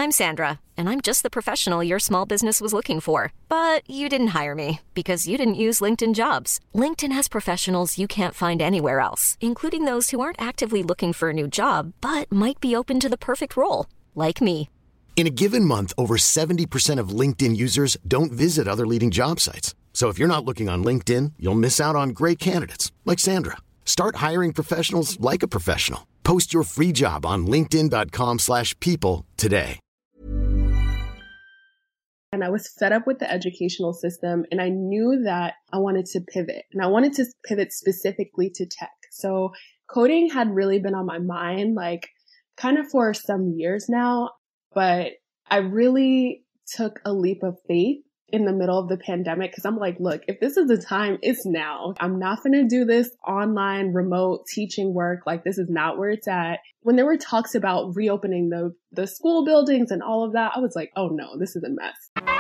I'm Sandra, and I'm just the professional your small business was looking for. But you didn't hire me because you didn't use LinkedIn Jobs. LinkedIn has professionals you can't find anywhere else, including those who aren't actively looking for a new job, but might be open to the perfect role, like me. In a given month, over 70% of LinkedIn users don't visit other leading job sites. So if you're not looking on LinkedIn, you'll miss out on great candidates like Sandra. Start hiring professionals like a professional. Post your free job on linkedin.com/people today. And I was fed up with the educational system, and I knew that I wanted to pivot, and I wanted to pivot specifically to tech. So coding had really been on my mind, like kind of for some years now, but I really took a leap of faith in the middle of the pandemic because I'm like, look, if this is the time, it's now. I'm not going to do this online remote teaching work. Like, this is not where it's at. When there were talks about reopening the school buildings and all of that, I was like, oh no, this is a mess.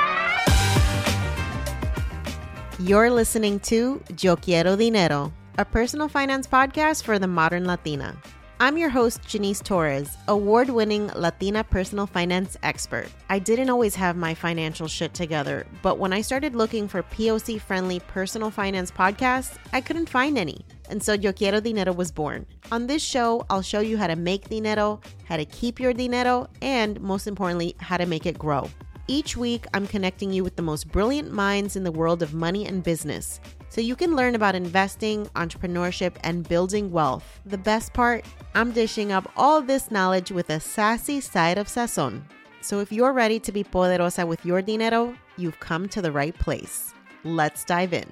You're listening to Yo Quiero Dinero, a personal finance podcast for the modern Latina. I'm your host, Janice Torres, award-winning Latina personal finance expert. I didn't always have my financial shit together, but when I started looking for POC-friendly personal finance podcasts, I couldn't find any. And so Yo Quiero Dinero was born. On this show, I'll show you how to make dinero, how to keep your dinero, and most importantly, how to make it grow. Each week, I'm connecting you with the most brilliant minds in the world of money and business, so you can learn about investing, entrepreneurship, and building wealth. The best part? I'm dishing up all this knowledge with a sassy side of sazon. So if you're ready to be poderosa with your dinero, you've come to the right place. Let's dive in.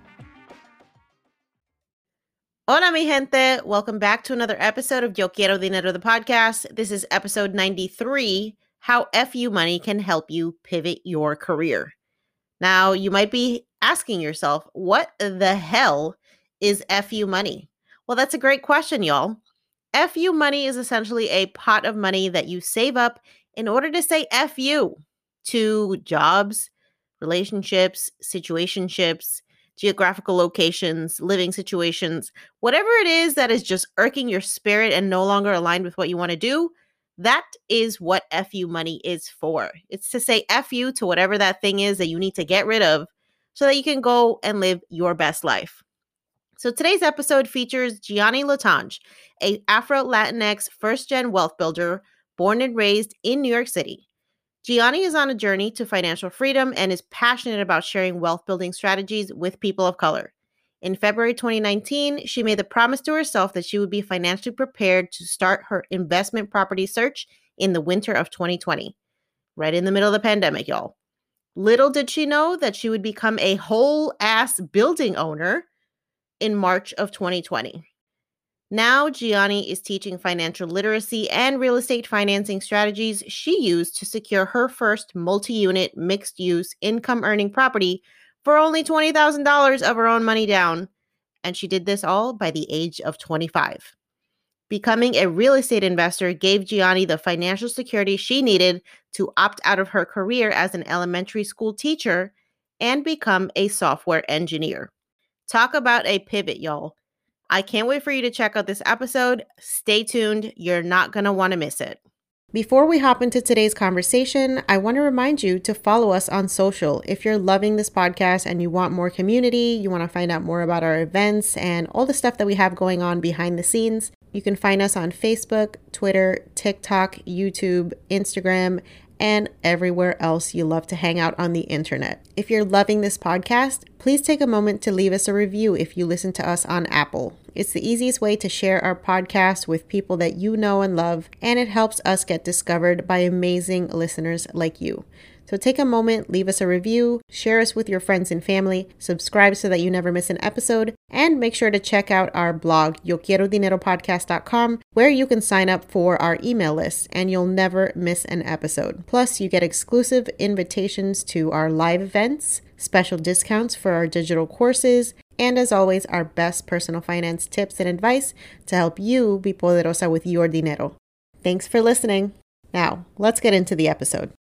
Hola, mi gente. Welcome back to another episode of Yo Quiero Dinero, the podcast. This is episode 93, How FU Money Can Help You Pivot Your Career. Now, you might be asking yourself, what the hell is FU money? Well, that's a great question, y'all. FU money is essentially a pot of money that you save up in order to say FU to jobs, relationships, situationships, geographical locations, living situations, whatever it is that is just irking your spirit and no longer aligned with what you want to do. That is what FU money is for. It's to say FU to whatever that thing is that you need to get rid of so that you can go and live your best life. So today's episode features Gianni Latange, a Afro-Latinx first-gen wealth builder born and raised in New York City. Gianni is on a journey to financial freedom and is passionate about sharing wealth building strategies with people of color. In February 2019, she made the promise to herself that she would be financially prepared to start her investment property search in the winter of 2020, right in the middle of the pandemic, y'all. Little did she know that she would become a whole-ass building owner in March of 2020. Now, Gianni is teaching financial literacy and real estate financing strategies she used to secure her first multi-unit, mixed-use, income-earning property for only $20,000 of her own money down, and she did this all by the age of 25. Becoming a real estate investor gave Gianni the financial security she needed to opt out of her career as an elementary school teacher and become a software engineer. Talk about a pivot, y'all. I can't wait for you to check out this episode. Stay tuned. You're not going to want to miss it. Before we hop into today's conversation, I want to remind you to follow us on social. If you're loving this podcast and you want more community, you want to find out more about our events and all the stuff that we have going on behind the scenes, you can find us on Facebook, Twitter, TikTok, YouTube, Instagram, and everywhere else you love to hang out on the internet. If you're loving this podcast, please take a moment to leave us a review if you listen to us on Apple. It's the easiest way to share our podcast with people that you know and love, and it helps us get discovered by amazing listeners like you. So take a moment, leave us a review, share us with your friends and family, subscribe so that you never miss an episode, and make sure to check out our blog, YoQuieroDineroPodcast.com, where you can sign up for our email list and you'll never miss an episode. Plus, you get exclusive invitations to our live events, special discounts for our digital courses, and as always, our best personal finance tips and advice to help you be poderosa with your dinero. Thanks for listening. Now, let's get into the episode.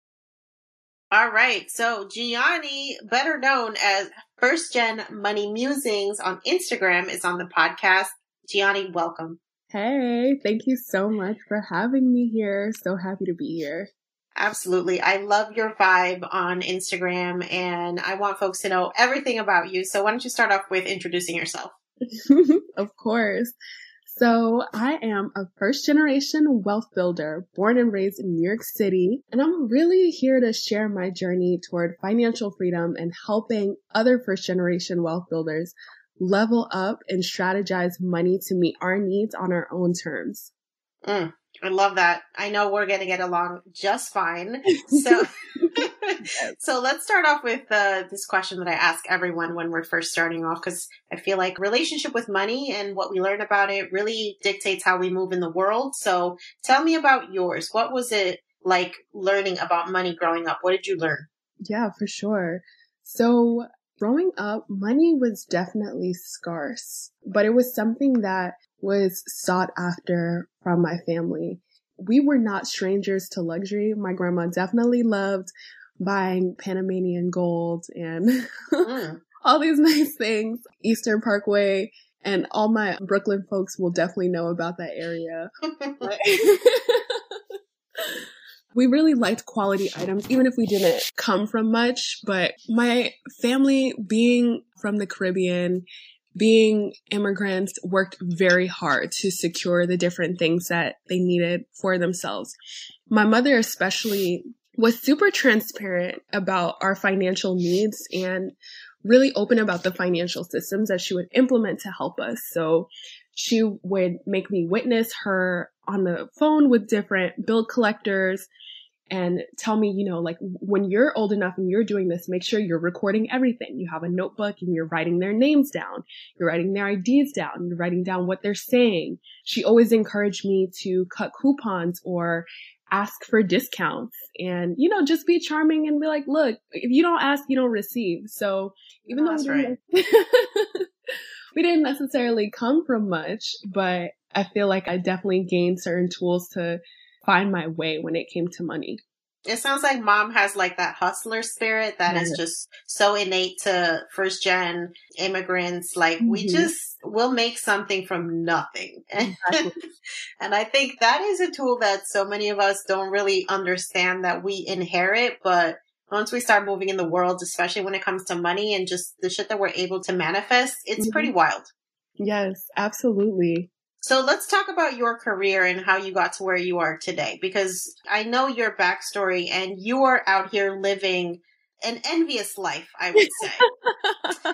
All right, so Gianni, better known as First Gen Money Musings on Instagram, is on the podcast. Gianni, welcome. Hey, thank you so much for having me here. So happy to be here. Absolutely. I love your vibe on Instagram and I want folks to know everything about you. So why don't you start off with introducing yourself? Of course. So I am a first generation wealth builder born and raised in New York City. And I'm really here to share my journey toward financial freedom and helping other first generation wealth builders level up and strategize money to meet our needs on our own terms. I love that. I know we're going to get along just fine. So, so let's start off with this question that I ask everyone when we're first starting off, because I feel like relationship with money and what we learn about it really dictates how we move in the world. So tell me about yours. What was it like learning about money growing up? What did you learn? Yeah, for sure. So growing up, money was definitely scarce, but it was something that was sought after from my family. We were not strangers to luxury. My grandma definitely loved buying Panamanian gold and all these nice things. Eastern Parkway, and all my Brooklyn folks will definitely know about that area. We really liked quality items, even if we didn't come from much. But my family, being from the Caribbean, being immigrants, worked very hard to secure the different things that they needed for themselves. My mother especially was super transparent about our financial needs and really open about the financial systems that she would implement to help us. So she would make me witness her on the phone with different bill collectors and tell me, you know, like, when you're old enough and you're doing this, make sure you're recording everything. You have a notebook and you're writing their names down. You're writing their IDs down. You're writing down what they're saying. She always encouraged me to cut coupons or ask for discounts and, you know, just be charming and be like, look, if you don't ask, you don't receive. So even though we didn't necessarily come from much, but I feel like I definitely gained certain tools to find my way when it came to money. It sounds like mom has like that hustler spirit that is just so innate to first gen immigrants. Like we'll make something from nothing. Exactly. And I think that is a tool that so many of us don't really understand that we inherit. But once we start moving in the world, especially when it comes to money and just the shit that we're able to manifest, it's pretty wild. Yes, absolutely. So let's talk about your career and how you got to where you are today, because I know your backstory and you are out here living an envious life, I would say.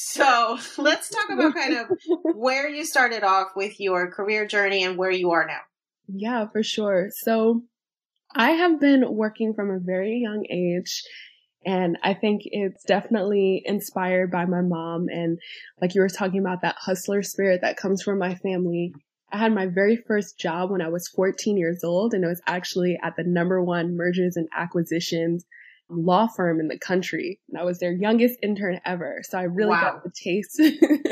So let's talk about kind of where you started off with your career journey and where you are now. Yeah, for sure. So I have been working from a very young age. And I think it's definitely inspired by my mom. And like you were talking about, that hustler spirit that comes from my family. I had my very first job when I was 14 years old, and it was actually at the #1 mergers and acquisitions law firm in the country. And I was their youngest intern ever. So I really got the taste.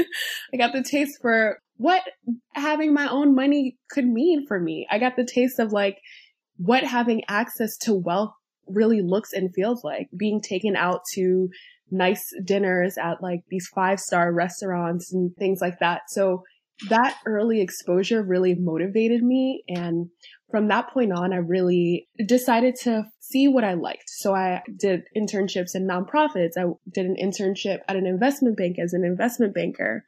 I got the taste for what having my own money could mean for me. I got the taste of like what having access to wealth really looks and feels like, being taken out to nice dinners at like these 5-star restaurants and things like that. So that early exposure really motivated me. And from that point on, I really decided to see what I liked. So I did internships in nonprofits. I did an internship at an investment bank as an investment banker.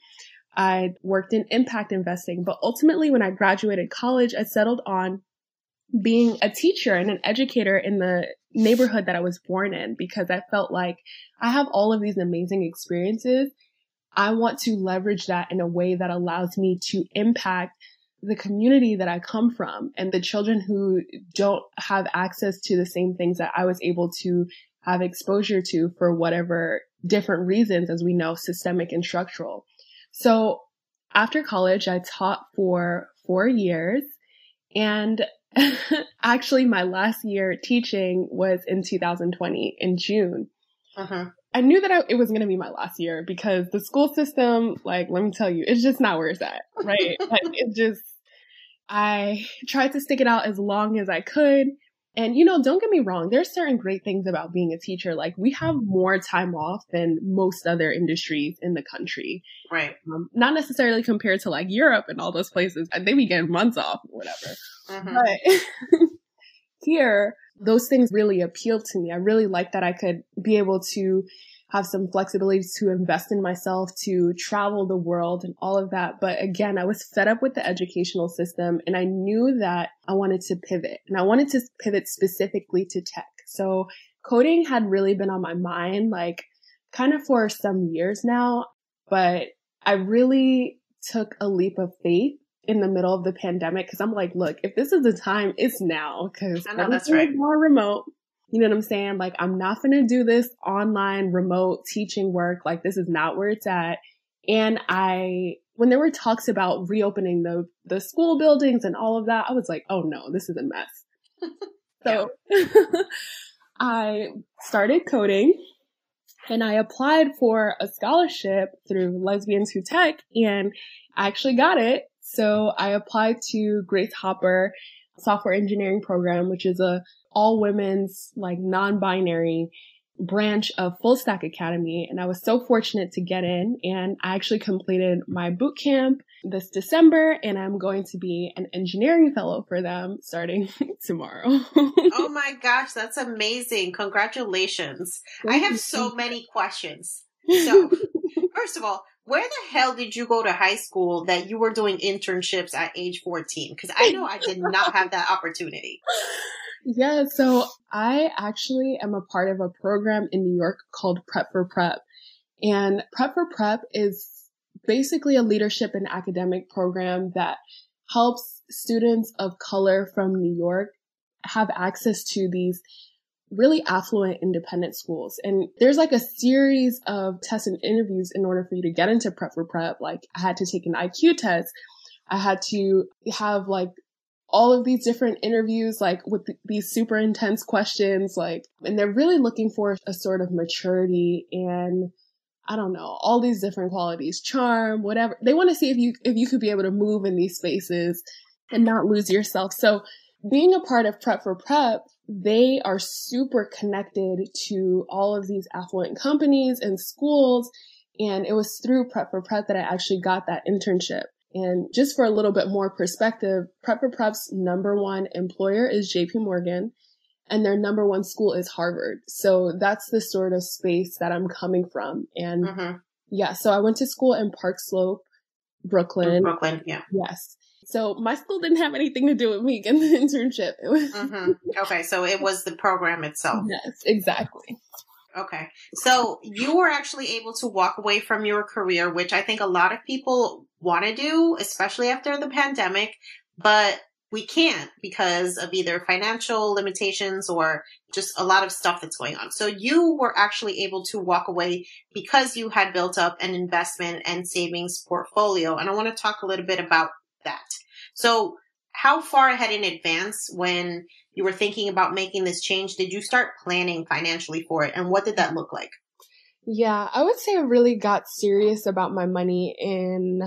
I worked in impact investing. But ultimately, when I graduated college, I settled on being a teacher and an educator in the neighborhood that I was born in, because I felt like I have all of these amazing experiences. I want to leverage that in a way that allows me to impact the community that I come from and the children who don't have access to the same things that I was able to have exposure to for whatever different reasons, as we know, systemic and structural. So after college, I taught for 4 years, and actually my last year teaching was in 2020 in June. I knew that it was going to be my last year because the school system, like, let me tell you, it's just not where it's at, right? Like, I tried to stick it out as long as I could. And, you know, don't get me wrong, there's certain great things about being a teacher. Like, we have more time off than most other industries in the country. Right. Not necessarily compared to like Europe and all those places. They be getting months off or whatever. But here, those things really appealed to me. I really liked that I could be able to have some flexibility to invest in myself, to travel the world and all of that. But again, I was fed up with the educational system and I knew that I wanted to pivot, and I wanted to pivot specifically to tech. So coding had really been on my mind, like kind of for some years now, but I really took a leap of faith in the middle of the pandemic because I'm like, look, if this is the time, it's now, because that's right. More remote. You know what I'm saying? Like, I'm not going to do this online remote teaching work. Like, this is not where it's at. And when there were talks about reopening the school buildings and all of that, I was like, oh no, this is a mess. So I started coding and I applied for a scholarship through Lesbians Who Tech, and I actually got it. So I applied to Grace Hopper Software Engineering Program, which is a all women's, like, non-binary branch of Full Stack Academy. And I was so fortunate to get in, and I actually completed my boot camp this December, and I'm going to be an engineering fellow for them starting tomorrow. Oh my gosh, that's amazing. Congratulations. I have so many questions. So, first of all, where the hell did you go to high school that you were doing internships at age 14? Because I know I did not have that opportunity. Yeah, so I actually am a part of a program in New York called Prep for Prep. And Prep for Prep is basically a leadership and academic program that helps students of color from New York have access to these really affluent independent schools. And there's like a series of tests and interviews in order for you to get into Prep for Prep. Like, I had to take an IQ test. I had to have like all of these different interviews, like with these super intense questions, like, and they're really looking for a sort of maturity and, I don't know, all these different qualities, charm, whatever. They want to see if you could be able to move in these spaces and not lose yourself. So being a part of Prep for Prep, they are super connected to all of these affluent companies and schools. And it was through Prep for Prep that I actually got that internship. And just for a little bit more perspective, Prep for Prep's #1 employer is JP Morgan, and their #1 school is Harvard. So that's the sort of space that I'm coming from. And yeah, so I went to school in Park Slope, Brooklyn. Yeah. Yes. So my school didn't have anything to do with me getting the internship. It was Okay, so it was the program itself. Yes, exactly. Okay. So you were actually able to walk away from your career, which I think a lot of people want to do, especially after the pandemic, but we can't because of either financial limitations or just a lot of stuff that's going on. So you were actually able to walk away because you had built up an investment and savings portfolio. And I want to talk a little bit about that. So how far ahead in advance, when you were thinking about making this change, did you start planning financially for it? And what did that look like? Yeah, I would say I really got serious about my money in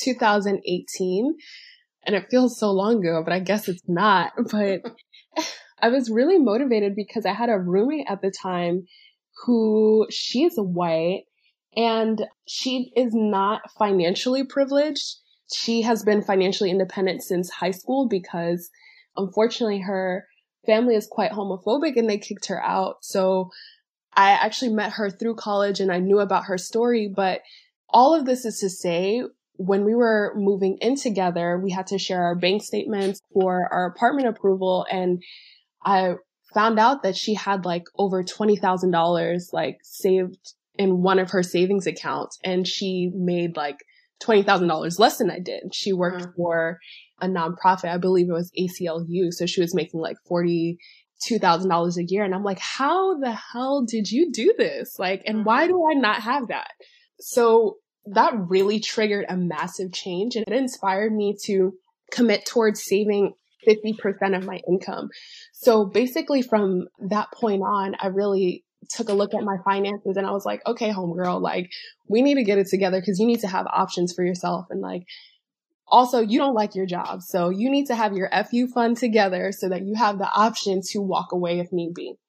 2018. And it feels so long ago, but I guess it's not. But I was really motivated because I had a roommate at the time who she's white and she is not financially privileged. She has been financially independent since high school because unfortunately her family is quite homophobic and they kicked her out. So I actually met her through college and I knew about her story. But all of this is to say, when we were moving in together, we had to share our bank statements for our apartment approval. And I found out that she had like over $20,000 like saved in one of her savings accounts. And she made like $20,000 less than I did. She worked for a nonprofit. I believe it was ACLU. So she was making like $42,000 a year. And I'm like, how the hell did you do this? Like, and why do I not have that? So that really triggered a massive change, and it inspired me to commit towards saving 50% of my income. So basically from that point on, I really took a look at my finances and I was like, okay, homegirl, like we need to get it together because you need to have options for yourself. And like, also you don't like your job. So you need to have your FU fund together so that you have the option to walk away if need be.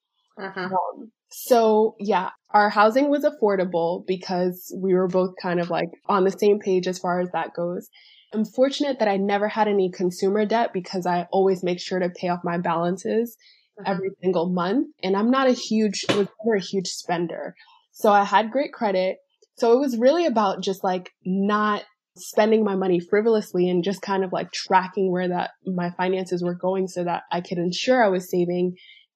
So yeah, our housing was affordable because we were both kind of like on the same page as far as that goes. I'm fortunate that I never had any consumer debt because I always make sure to pay off my balances. every single month. And I'm not was never a huge spender. So I had great credit. So it was really about just like not spending my money frivolously and just kind of like tracking where my finances were going so that I could ensure I was saving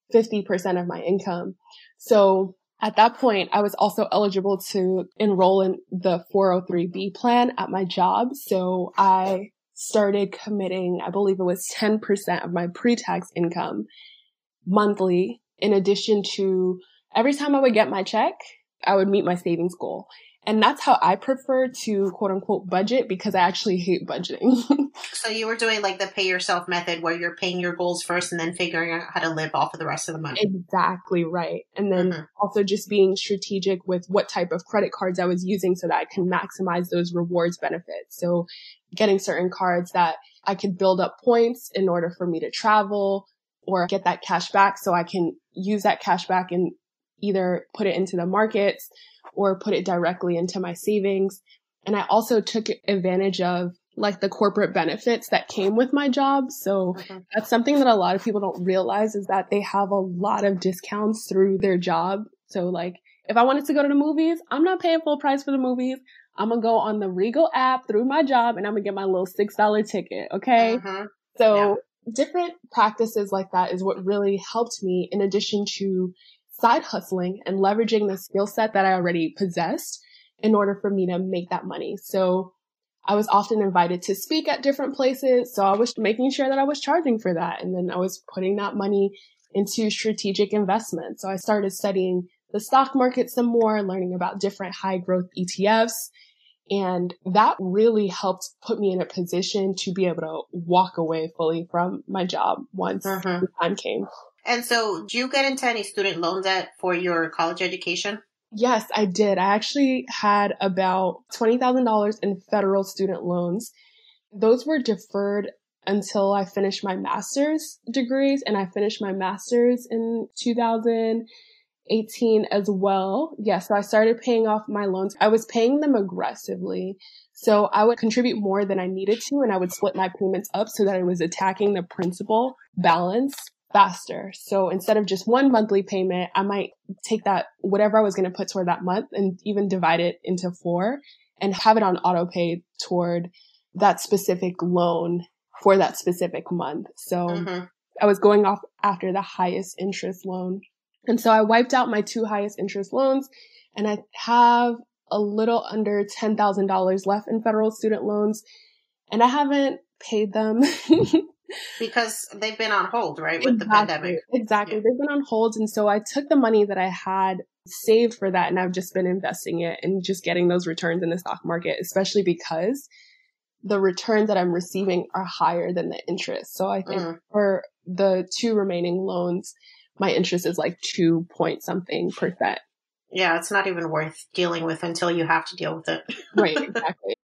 50% of my income. So at that point, I was also eligible to enroll in the 403B plan at my job. So I started committing, I believe it was 10% of my pre-tax income monthly. In addition to every time I would get my check, I would meet my savings goal. And that's how I prefer to quote unquote budget, because I actually hate budgeting. So you were doing like the pay yourself method where you're paying your goals first and then figuring out how to live off of the rest of the money. Exactly right. And then also just being strategic with what type of credit cards I was using so that I can maximize those rewards benefits. So getting certain cards that I could build up points in order for me to travel or get that cash back so I can use that cash back and either put it into the markets or put it directly into my savings. And I also took advantage of like the corporate benefits that came with my job. So that's something that a lot of people don't realize, is that they have a lot of discounts through their job. So like if I wanted to go to the movies, I'm not paying full price for the movies. I'm going to go on the Regal app through my job and I'm going to get my little $6 ticket. Okay. So different practices like that is what really helped me, in addition to side hustling and leveraging the skill set that I already possessed in order for me to make that money. So I was often invited to speak at different places. So I was making sure that I was charging for that. And then I was putting that money into strategic investments. So I started studying the stock market some more, learning about different high growth ETFs. And that really helped put me in a position to be able to walk away fully from my job once the time came. And so did you get into any student loan debt for your college education? Yes, I did. I actually had about $20,000 in federal student loans. Those were deferred until I finished my master's degrees, and I finished my master's in 2018 as well. Yes, so I started paying off my loans. I was paying them aggressively. So I would contribute more than I needed to, and I would split my payments up so that I was attacking the principal balance faster. So instead of just one monthly payment, I might take that, whatever I was going to put toward that month, and even divide it into 4 and have it on auto pay toward that specific loan for that specific month. So I was going off after the highest interest loan. And so I wiped out my 2 highest interest loans, and I have a little under $10,000 left in federal student loans, and I haven't paid them. Because they've been on hold, right? With the pandemic. Exactly. Yeah. They've been on hold. And so I took the money that I had saved for that, and I've just been investing it and just getting those returns in the stock market, especially because the returns that I'm receiving are higher than the interest. So I think for the 2 remaining loans, my interest is like 2 point something %. Yeah, it's not even worth dealing with until you have to deal with it. Right, exactly.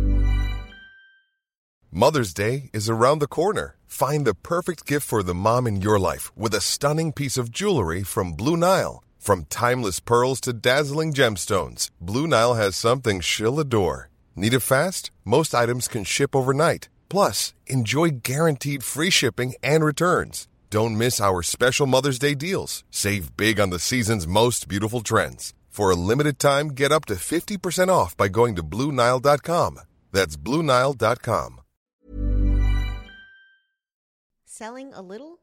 Mother's Day is around the corner. Find the perfect gift for the mom in your life with a stunning piece of jewelry from Blue Nile. From timeless pearls to dazzling gemstones, Blue Nile has something she'll adore. Need it fast? Most items can ship overnight. Plus, enjoy guaranteed free shipping and returns. Don't miss our special Mother's Day deals. Save big on the season's most beautiful trends. For a limited time, get up to 50% off by going to BlueNile.com. That's BlueNile.com. Selling a little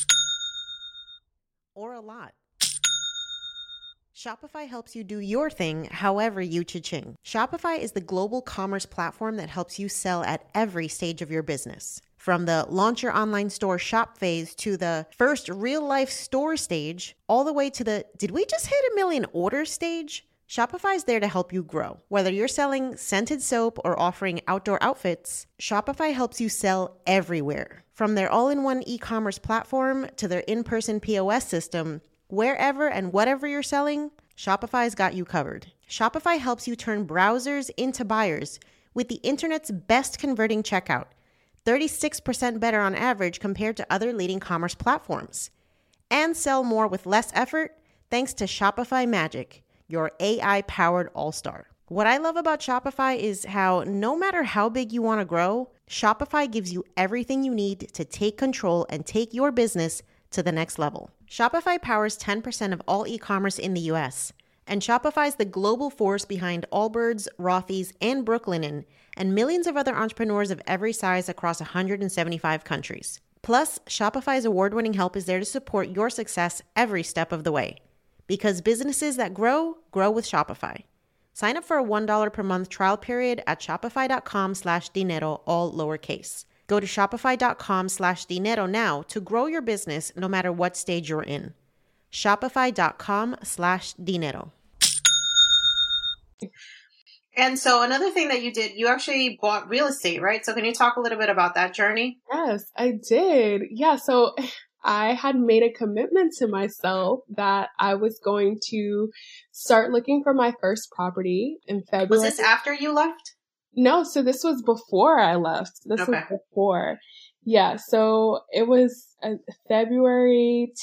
or a lot? Shopify helps you do your thing however you cha-ching. Shopify is the global commerce platform that helps you sell at every stage of your business. From the launch your online store shop phase to the first real life store stage, all the way to the did we just hit 1 million orders stage? Shopify is there to help you grow. Whether you're selling scented soap or offering outdoor outfits, Shopify helps you sell everywhere. From their all-in-one e-commerce platform to their in-person POS system, wherever and whatever you're selling, Shopify's got you covered. Shopify helps you turn browsers into buyers with the internet's best converting checkout, 36% better on average compared to other leading commerce platforms. And sell more with less effort thanks to Shopify Magic, your AI-powered all-star. What I love about Shopify is how no matter how big you want to grow, Shopify gives you everything you need to take control and take your business to the next level. Shopify powers 10% of all e-commerce in the US, and Shopify is the global force behind Allbirds, Rothy's, and Brooklinen, and millions of other entrepreneurs of every size across 175 countries. Plus, Shopify's award-winning help is there to support your success every step of the way. Because businesses that grow, grow with Shopify. Sign up for a $1 per month trial period at shopify.com/dinero, all lowercase. Go to shopify.com/dinero now to grow your business no matter what stage you're in. Shopify.com/dinero. And so another thing that you did, you actually bought real estate, right? So can you talk a little bit about that journey? Yes, I did. Yeah, so I had made a commitment to myself that I was going to start looking for my first property in February. Was this after you left? No, so this was before I left. This was before. Yeah, so it was February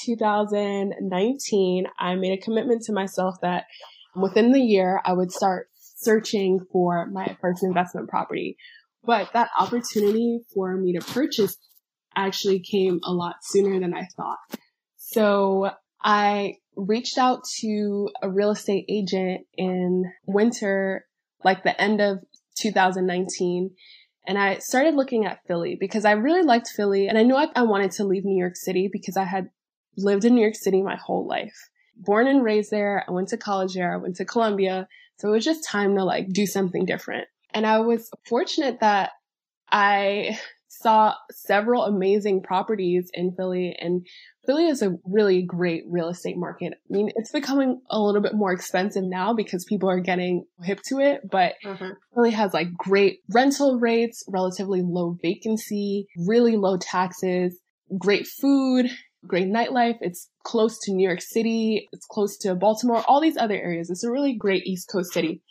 2019. I made a commitment to myself that within the year I would start searching for my first investment property. But that opportunity for me to purchase actually came a lot sooner than I thought. So I reached out to a real estate agent in winter, like the end of 2019. And I started looking at Philly because I really liked Philly. And I knew I wanted to leave New York City because I had lived in New York City my whole life. Born and raised there. I went to college there. I went to Columbia. So it was just time to do something different. And I was fortunate that I saw several amazing properties in Philly, and Philly is a really great real estate market. I mean, it's becoming a little bit more expensive now because people are getting hip to it, but Philly has great rental rates, relatively low vacancy, really low taxes, great food, great nightlife. It's close to New York City. It's close to Baltimore, all these other areas. It's a really great East Coast city.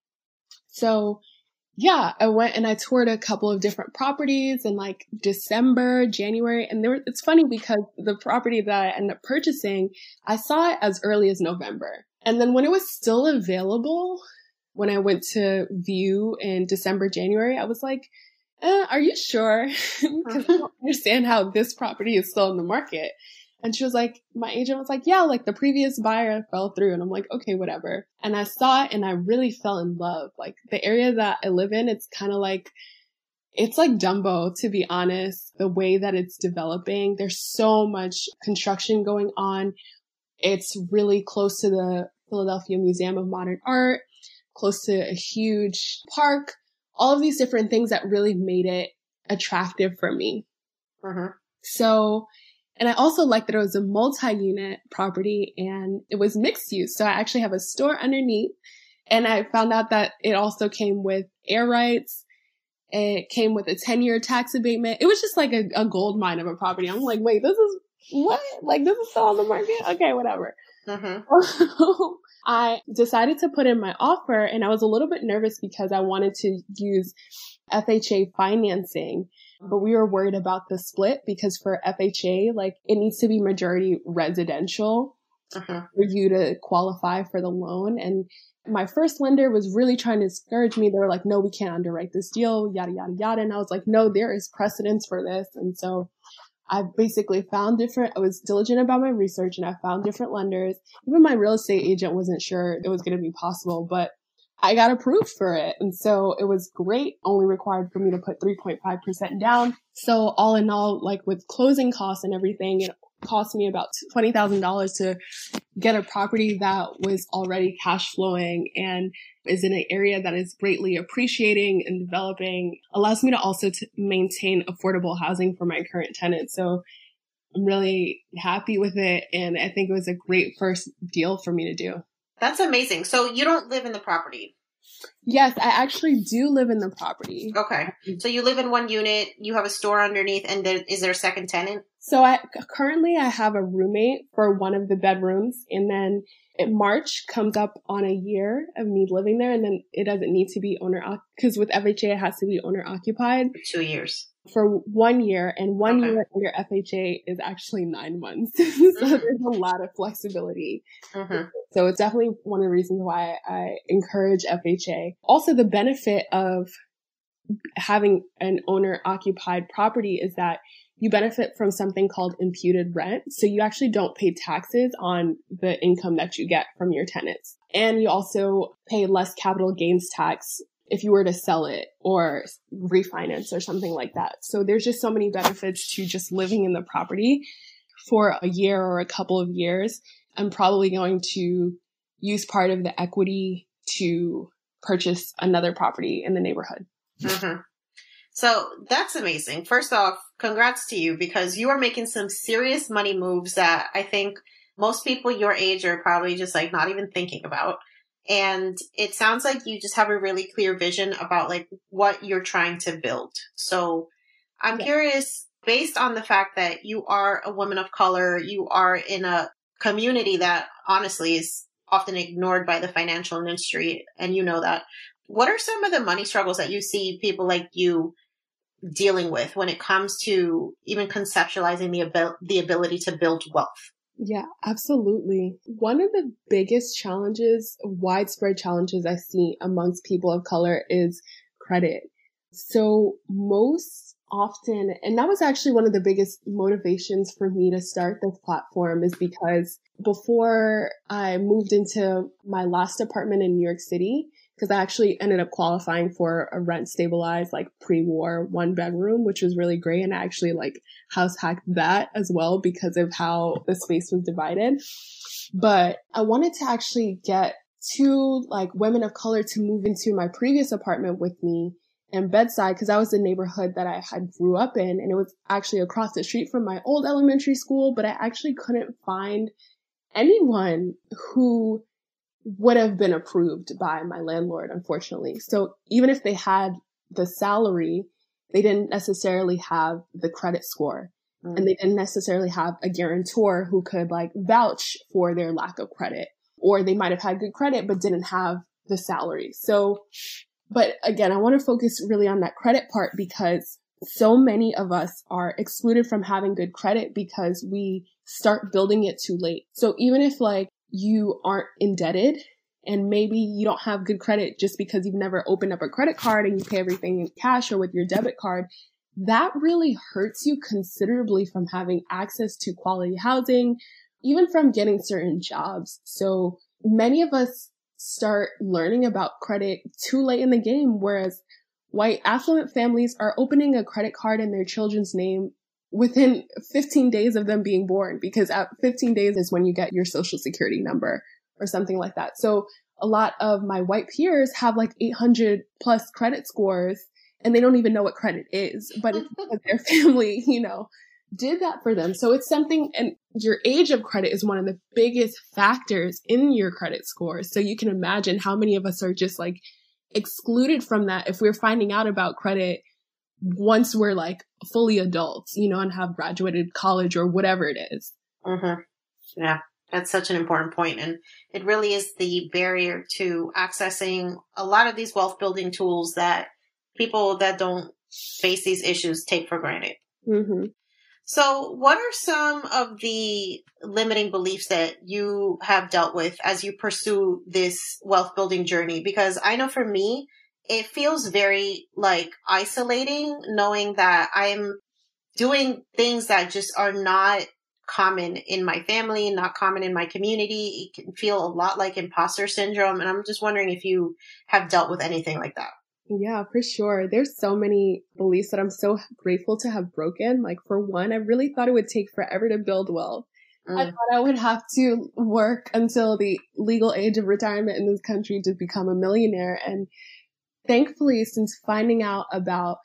So yeah, I went and I toured a couple of different properties in December, January. And it's funny because the property that I ended up purchasing, I saw it as early as November. And then when it was still available, when I went to view in December, January, I was like, are you sure? Because I don't understand how this property is still in the market. And she was like, my agent was like, yeah, the previous buyer fell through. And I'm like, okay, whatever. And I saw it and I really fell in love. The area that I live in, it's kind of it's like Dumbo, to be honest, the way that it's developing. There's so much construction going on. It's really close to the Philadelphia Museum of Modern Art, close to a huge park, all of these different things that really made it attractive for me. So, and I also liked that it was a multi-unit property and it was mixed use. So I actually have a store underneath, and I found out that it also came with air rights. It came with a 10-year tax abatement. It was just a gold mine of a property. I'm like, wait, this is what? This is still on the market? Okay, whatever. I decided to put in my offer, and I was a little bit nervous because I wanted to use FHA financing, but we were worried about the split because for FHA, it needs to be majority residential for you to qualify for the loan. And my first lender was really trying to discourage me. They were like, no, we can't underwrite this deal, yada, yada, yada. And I was like, no, there is precedence for this. And so I basically I was diligent about my research and I found different lenders. Even my real estate agent wasn't sure it was going to be possible, but I got approved for it. And so it was great, only required for me to put 3.5% down. So all in all, with closing costs and everything, it cost me about $20,000 to get a property that was already cash flowing and is in an area that is greatly appreciating and developing, allows me to also maintain affordable housing for my current tenants. So I'm really happy with it. And I think it was a great first deal for me to do. That's amazing. So you don't live in the property? Yes, I actually do live in the property. Okay. So you live in one unit, you have a store underneath, and is there a second tenant? So currently I have a roommate for one of the bedrooms, and then March comes up on a year of me living there, and then it doesn't need to be because with FHA it has to be owner occupied. 2 years. For 1 year, and 1 year under FHA is actually 9 months. So there's a lot of flexibility. So it's definitely one of the reasons why I encourage FHA. Also, the benefit of having an owner occupied property is that you benefit from something called imputed rent. So you actually don't pay taxes on the income that you get from your tenants. And you also pay less capital gains tax if you were to sell it or refinance or something like that. So there's just so many benefits to just living in the property for a year or a couple of years. I'm probably going to use part of the equity to purchase another property in the neighborhood. Mm-hmm. So that's amazing. First off, congrats to you, because you are making some serious money moves that I think most people your age are probably just like not even thinking about. And it sounds like you just have a really clear vision about like what you're trying to build. So I'm curious, based on the fact that you are a woman of color, you are in a community that honestly is often ignored by the financial industry, and you know that. What are some of the money struggles that you see people like you dealing with when it comes to even conceptualizing the ability to build wealth? Yeah, absolutely. One of the biggest challenges, widespread challenges I see amongst people of color is credit. So most often, and that was actually one of the biggest motivations for me to start this platform, is because before I moved into my last apartment in New York City, because I actually ended up qualifying for a rent stabilized, like pre-war 1-bedroom, which was really great. And I actually like house hacked that as well because of how the space was divided. But I wanted to actually get two like women of color to move into my previous apartment with me in Bedside, because that was the neighborhood that I had grew up in. And it was actually across the street from my old elementary school, but I actually couldn't find anyone who would have been approved by my landlord, unfortunately. So even if they had the salary, they didn't necessarily have the credit score. And they didn't necessarily have a guarantor who could like vouch for their lack of credit. Or they might have had good credit, but didn't have the salary. So, but again, I want to focus really on that credit part, because so many of us are excluded from having good credit because we start building it too late. So even if like you aren't indebted and maybe you don't have good credit just because you've never opened up a credit card and you pay everything in cash or with your debit card, that really hurts you considerably from having access to quality housing, even from getting certain jobs. So many of us start learning about credit too late in the game, whereas white affluent families are opening a credit card in their children's name within 15 days of them being born, because at 15 days is when you get your social security number or something like that. So a lot of my white peers have like 800 plus credit scores and they don't even know what credit is, but it's because their family, you know, did that for them. So it's something, and your age of credit is one of the biggest factors in your credit score. So you can imagine how many of us are just like excluded from that if we're finding out about credit once we're like fully adults, you know, and have graduated college or whatever it is. Mm-hmm. Yeah, that's such an important point. And it really is the barrier to accessing a lot of these wealth building tools that people that don't face these issues take for granted. Mm-hmm. So what are some of the limiting beliefs that you have dealt with as you pursue this wealth building journey? Because I know for me, it feels very like isolating knowing that I'm doing things that just are not common in my family, not common in my community. It can feel a lot like imposter syndrome. And I'm just wondering if you have dealt with anything like that. Yeah, for sure. There's so many beliefs that I'm so grateful to have broken. Like for one, I really thought it would take forever to build wealth. I thought I would have to work until the legal age of retirement in this country to become a millionaire. And thankfully, since finding out about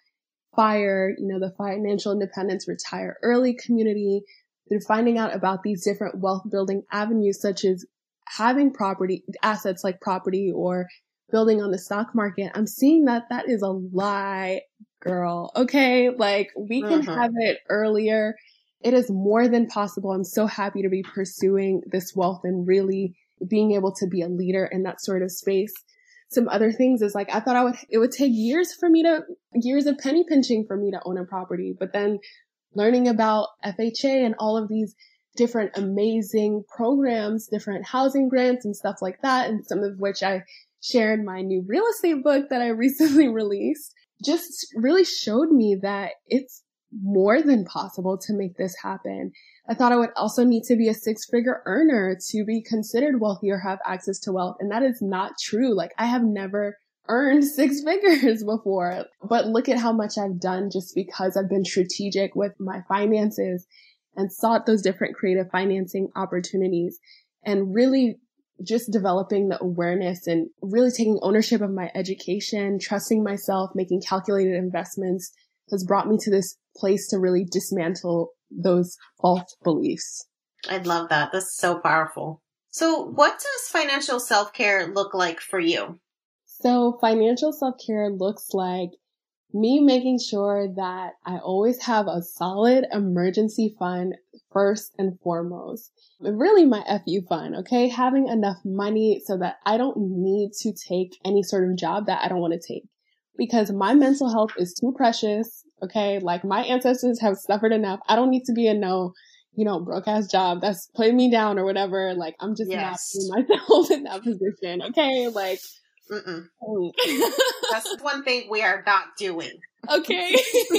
FIRE, you know, the Financial Independence Retire Early community, through finding out about these different wealth building avenues, such as having property, assets like property or building on the stock market, I'm seeing that that is a lie, girl. Okay. Like we can have it earlier. It is more than possible. I'm so happy to be pursuing this wealth and really being able to be a leader in that sort of space. Some other things is like, I thought it would take years of penny pinching for me to own a property, but then learning about FHA and all of these different amazing programs, different housing grants and stuff like that, and some of which I shared my new real estate book that I recently released, just really showed me that it's more than possible to make this happen. I thought I would also need to be a 6-figure earner to be considered wealthy or have access to wealth. And that is not true. Like, I have never earned 6 figures before, but look at how much I've done just because I've been strategic with my finances and sought those different creative financing opportunities and really just developing the awareness and really taking ownership of my education, trusting myself, making calculated investments has brought me to this place to really dismantle those false beliefs. I love that. That's so powerful. So what does financial self-care look like for you? So financial self-care looks like me making sure that I always have a solid emergency fund first and foremost. Really my FU fund, okay? Having enough money so that I don't need to take any sort of job that I don't want to take. Because my mental health is too precious, okay? Like, my ancestors have suffered enough. I don't need to be in no, broke ass job that's putting me down or whatever. Like, I'm just not putting myself in that position, okay? Like, that's one thing we are not doing. Okay.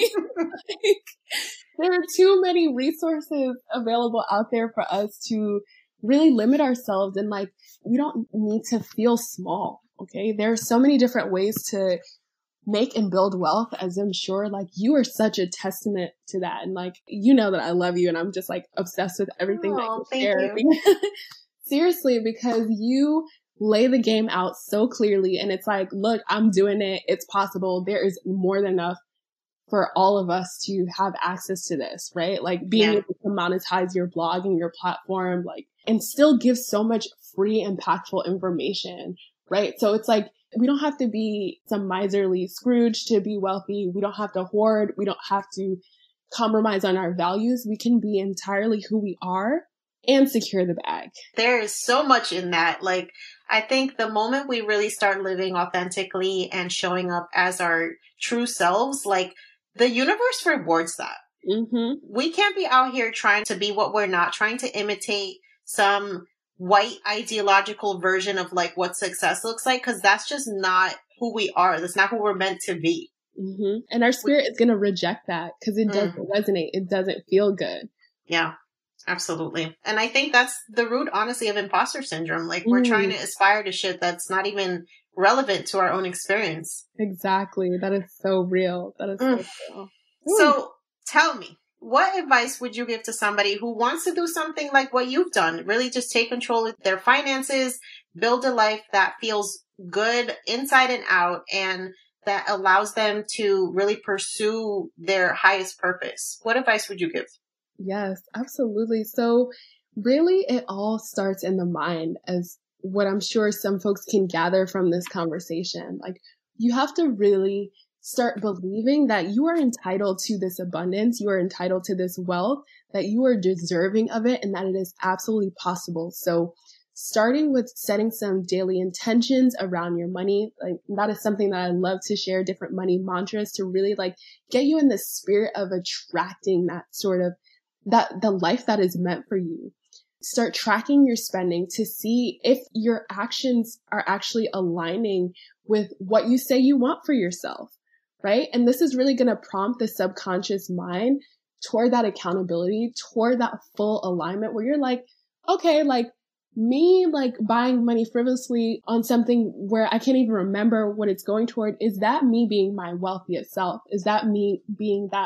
There are too many resources available out there for us to really limit ourselves. And like, we don't need to feel small, okay? There are so many different ways to make and build wealth, as I'm sure like you are such a testament to that. And like, that I love you and I'm just like obsessed with everything that you share. Seriously, because you lay the game out so clearly and it's like, look, I'm doing it. It's possible. There is more than enough for all of us to have access to this, right? Like being able to monetize your blog and your platform, like, and still give so much free, impactful information, right? So it's like, we don't have to be some miserly Scrooge to be wealthy. We don't have to hoard. We don't have to compromise on our values. We can be entirely who we are and secure the bag. There is so much in that. Like, I think the moment we really start living authentically and showing up as our true selves, like the universe rewards that. Mm-hmm. We can't be out here trying to be what we're not, trying to imitate some white ideological version of like what success looks like, because that's just not who we are. That's not who we're meant to be. Mm-hmm. And our spirit is going to reject that because it doesn't resonate. It doesn't feel good. Yeah, absolutely. And I think that's the root, honestly, of imposter syndrome. Like we're trying to aspire to shit that's not even relevant to our own experience. Exactly. That is so real. That is so real. So tell me, what advice would you give to somebody who wants to do something like what you've done? Really just take control of their finances, build a life that feels good inside and out, and that allows them to really pursue their highest purpose. What advice would you give? Yes, absolutely. So really it all starts in the mind, as what I'm sure some folks can gather from this conversation. Like, you have to really start believing that you are entitled to this abundance, you are entitled to this wealth, that you are deserving of it, and that it is absolutely possible. So starting with setting some daily intentions around your money, like that is something that I love to share, different money mantras to really like get you in the spirit of attracting that sort of the life that is meant for you. Start tracking your spending to see if your actions are actually aligning with what you say you want for yourself, right? And this is really going to prompt the subconscious mind toward that accountability, toward that full alignment where you're like, okay, like me, like buying money frivolously on something where I can't even remember what it's going toward. Is that me being my wealthiest self? Is that me being that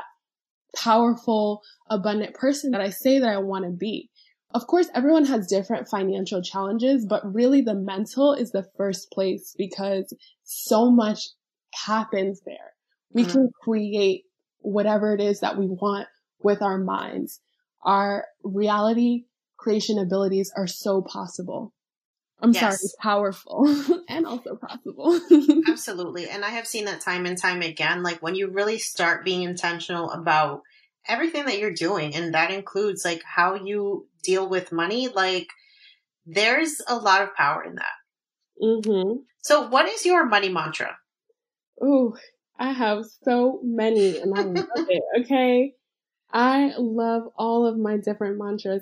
powerful, abundant person that I say that I want to be? Of course, everyone has different financial challenges, but really the mental is the first place because so much happens there. We can create whatever it is that we want with our minds. Our reality creation abilities are so possible. Sorry, powerful and also possible. Absolutely. And I have seen that time and time again, like when you really start being intentional about everything that you're doing, and that includes like how you deal with money, like there's a lot of power in that. Mm-hmm. So what is your money mantra? Ooh, I have so many and I love it. Okay. I love all of my different mantras.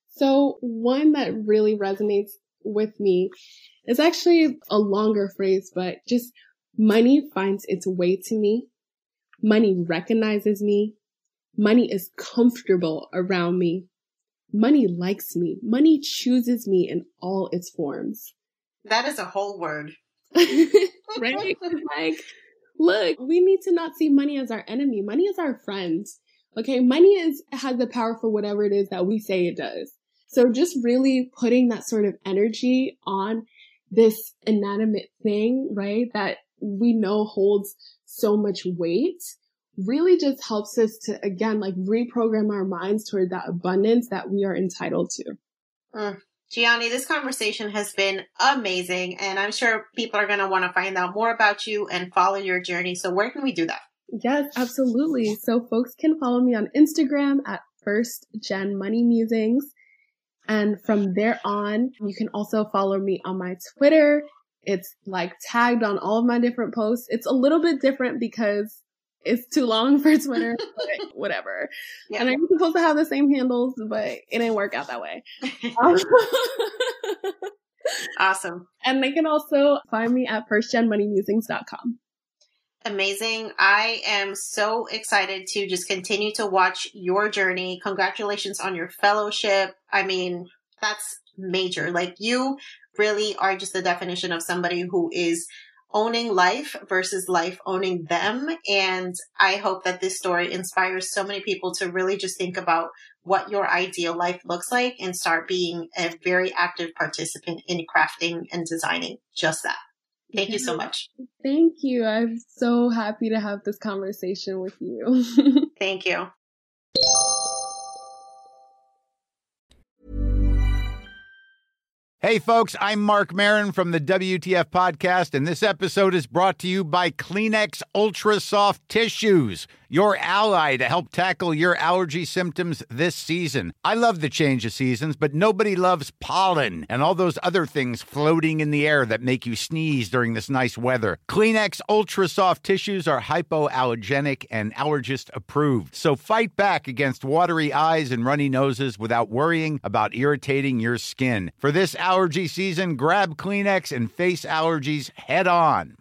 So one that really resonates with me is actually a longer phrase, but just money finds its way to me. Money recognizes me. Money is comfortable around me. Money likes me. Money chooses me in all its forms. That is a whole word. Right? Like, look, we need to not see money as our enemy. Money is our friend. Okay, money has the power for whatever it is that we say it does. So just really putting that sort of energy on this inanimate thing, right, that we know holds so much weight, really just helps us to, again, like reprogram our minds toward that abundance that we are entitled to. Gianni, this conversation has been amazing, and I'm sure people are going to want to find out more about you and follow your journey. So where can we do that? Yes, absolutely. So folks can follow me on Instagram at First Gen Money Musings. And from there on, you can also follow me on my Twitter. It's like tagged on all of my different posts. It's a little bit different because it's too long for Twitter, but whatever. Yeah. And I'm supposed to have the same handles, but it didn't work out that way. Awesome. And they can also find me at firstgenmoneymusings.com. Amazing. I am so excited to just continue to watch your journey. Congratulations on your fellowship. I mean, that's major. Like, you really are just the definition of somebody who is owning life versus life owning them. And I hope that this story inspires so many people to really just think about what your ideal life looks like and start being a very active participant in crafting and designing just that. Thank you so much. Thank you. I'm so happy to have this conversation with you. Thank you. Hey, folks, I'm Mark Maron from the WTF Podcast, and this episode is brought to you by Kleenex Ultra Soft Tissues, your ally to help tackle your allergy symptoms this season. I love the change of seasons, but nobody loves pollen and all those other things floating in the air that make you sneeze during this nice weather. Kleenex Ultra Soft Tissues are hypoallergenic and allergist approved, so fight back against watery eyes and runny noses without worrying about irritating your skin. For this allergy season, grab Kleenex and face allergies head on.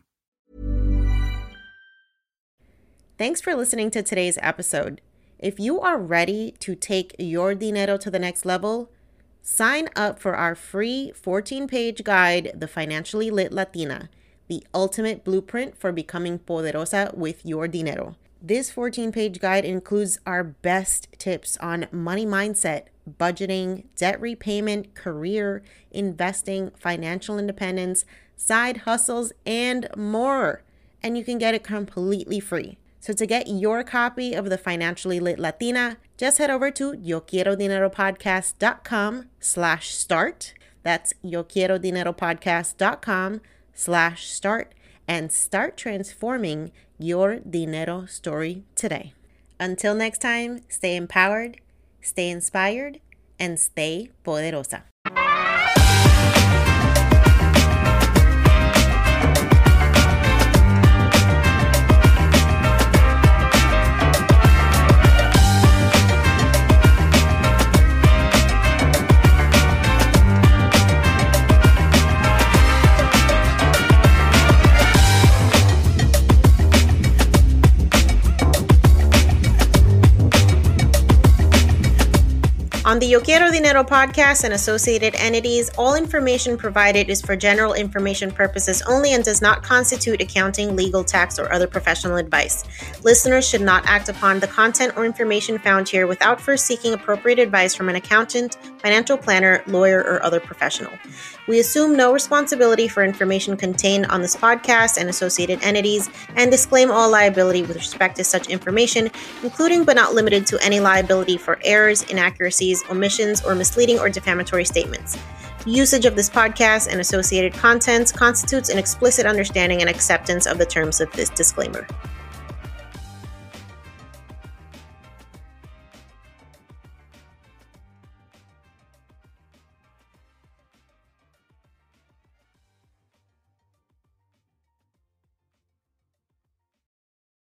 Thanks for listening to today's episode. If you are ready to take your dinero to the next level, sign up for our free 14-page guide, The Financially Lit Latina, the ultimate blueprint for becoming poderosa with your dinero. This 14-page guide includes our best tips on money mindset, budgeting, debt repayment, career, investing, financial independence, side hustles, and more. And you can get it completely free. So to get your copy of The Financially Lit Latina, just head over to yoquierodineropodcast.com/start. That's yoquierodineropodcast.com/start and start transforming your dinero story today. Until next time, stay empowered, stay inspired, and stay poderosa. On the Yo Quiero Dinero podcast and associated entities, all information provided is for general information purposes only and does not constitute accounting, legal, tax, or other professional advice. Listeners should not act upon the content or information found here without first seeking appropriate advice from an accountant, financial planner, lawyer, or other professional. We assume no responsibility for information contained on this podcast and associated entities and disclaim all liability with respect to such information, including but not limited to any liability for errors, inaccuracies, omissions, or misleading or defamatory statements. Usage of this podcast and associated contents constitutes an explicit understanding and acceptance of the terms of this disclaimer.